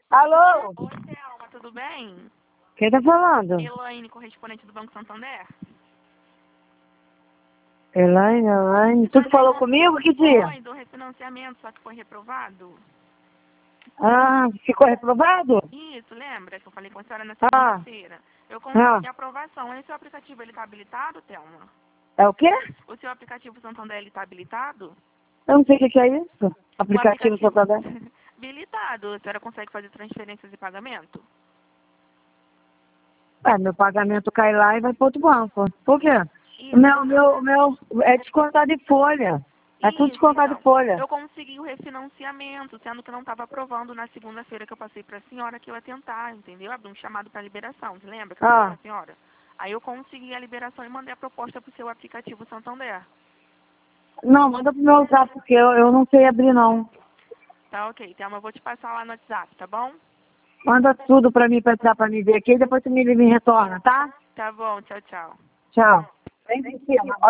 Alô? Oi, Thelma, tudo bem? Quem tá falando? Elaine, correspondente do Banco Santander. Elaine. Tu que falou comigo? Que dia? Foi, do refinanciamento, só que foi reprovado. Ah, ficou reprovado? Isso, lembra que eu falei com a senhora na Ah, segunda-feira? Eu consegui ah. aprovação. Esse seu aplicativo, ele tá habilitado, Thelma? É o quê? O seu aplicativo Santander, ele tá habilitado? Eu não sei o que é isso. O Aplicativo Santander. habilitado. A senhora consegue fazer transferências e pagamento? Ah, meu pagamento cai lá e vai para outro banco. Por quê? O Isso, meu é descontado de folha. É tudo isso, descontado então. de folha. Eu consegui o refinanciamento, sendo que não estava aprovando na segunda-feira que eu passei para a senhora que eu ia tentar, entendeu? Abri um chamado para liberação, você lembra que eu falei com Ah, a senhora? Aí eu consegui a liberação e mandei a proposta para o seu aplicativo Santander. não, manda pro meu WhatsApp, porque eu não sei abrir, não. Tá ok, Thelma, eu vou te passar lá no WhatsApp, tá bom? Manda tudo pra mim, pra me ver aqui, e depois tu me retorna, tá? Tá bom, tchau, tchau. Tchau. Vem em cima.